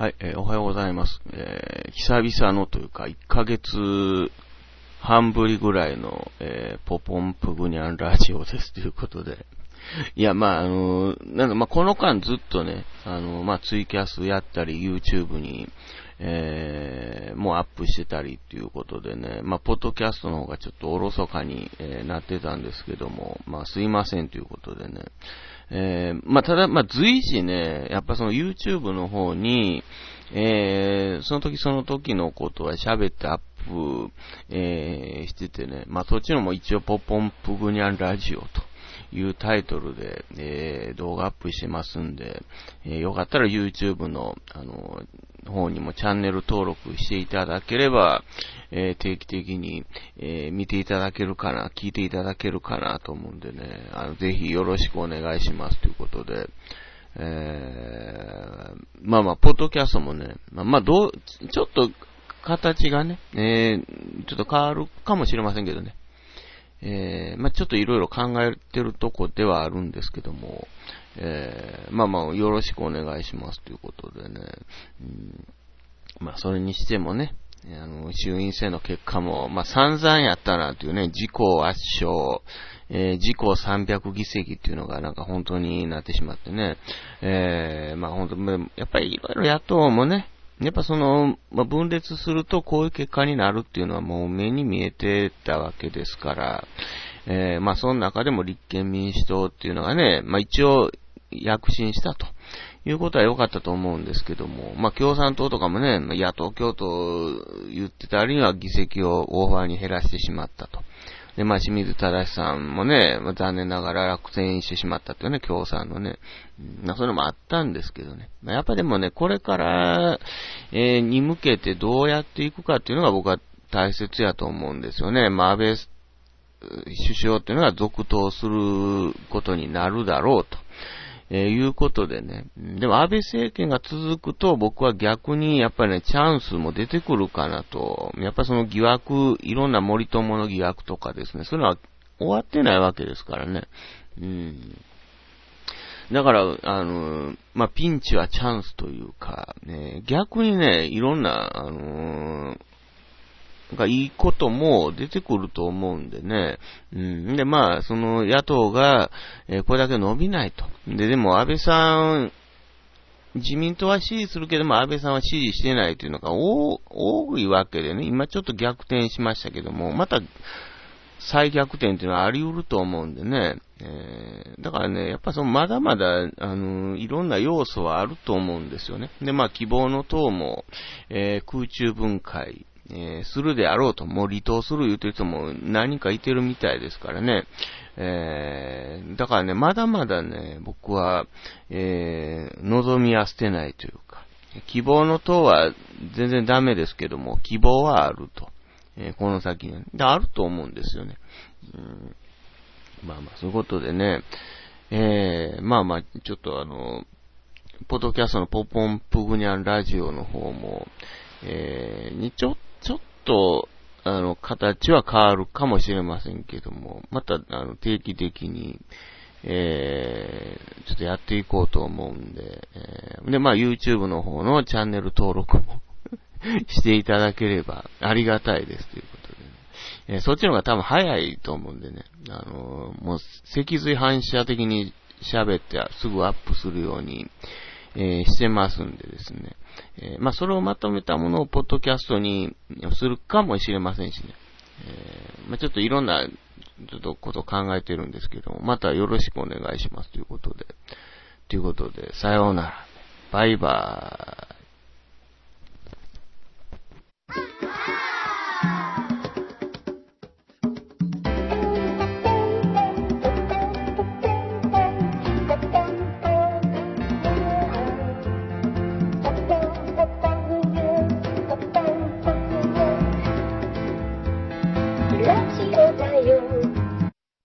はい、おはようございます。久々のというか、1ヶ月半ぶりぐらいの、ポポンプグニャンラジオですということで。いや、この間ずっとね、ツイキャスやったり、YouTube に、もうアップしてたりっていうことでね、ポッドキャストの方がちょっとおろそかに、なってたんですけども、すいませんということでね。ただ、随時ね、やっぱその YouTube の方に、その時のことは喋ってアップ、しててね、そっちのも一応ポポンプグニャンラジオというタイトルで、動画アップしてますんで、よかったら YouTube の、方にもチャンネル登録していただければ、定期的に、見ていただけるかな、聞いていただけるかなと思うんでね、ぜひよろしくお願いしますということで、ポッドキャストもね、ちょっと形がね、ちょっと変わるかもしれませんけどね、ちょっといろいろ考えてるとこではあるんですけども、よろしくお願いしますということでね、それにしてもね、衆院選の結果も、散々やったなというね、自公圧勝、自公300議席っていうのがなんか本当になってしまってね、本当やっぱりいろいろ野党もね、やっぱ分裂するとこういう結果になるっていうのはもう目に見えてたわけですから、その中でも立憲民主党っていうのがね、一応躍進したということは良かったと思うんですけども、共産党とかもね、野党共闘言ってたりには議席を大幅に減らしてしまったと。で、清水正さんもね、残念ながら落選してしまったというね、共産のね。それもあったんですけどね。やっぱでもね、これから、に向けてどうやっていくかっていうのが僕は大切やと思うんですよね。安倍首相っていうのが続投することになるだろうと。いうことでね。でも安倍政権が続くと僕は逆にやっぱりね、チャンスも出てくるかなと。やっぱりその疑惑、いろんな森友の疑惑とかですね、そういうのは終わってないわけですからね。だから、ピンチはチャンスというか、ね、逆にね、いろんな、いいことも出てくると思うんでね。で、その野党が、これだけ伸びないと。でも安倍さん、自民党は支持するけども安倍さんは支持してないというのが多いわけでね。今ちょっと逆転しましたけども、また再逆転っていうのはあり得ると思うんでね。だからね、やっぱまだまだ、いろんな要素はあると思うんですよね。で、希望の党も、空中分解、するであろうと、もう離党する言うてる人も何人かいてるみたいですからね。だからね、まだまだね、僕は、望みは捨てないというか、希望の党は全然ダメですけども、希望はあると。この先に、あると思うんですよね。そういうことでね、ちょっとポッドキャストのポポンプグニャンラジオの方も、ちょっと、形は変わるかもしれませんけども、また、定期的に、ちょっとやっていこうと思うんで、YouTube の方のチャンネル登録もしていただければありがたいですということでね。そっちの方が多分早いと思うんでね、もう脊髄反射的に喋ってすぐアップするように、してますんでですね。それをまとめたものをポッドキャストにするかもしれませんしね。ちょっといろんな、ちょっとことを考えてるんですけども、またよろしくお願いしますということで。さようなら。バイバーイ。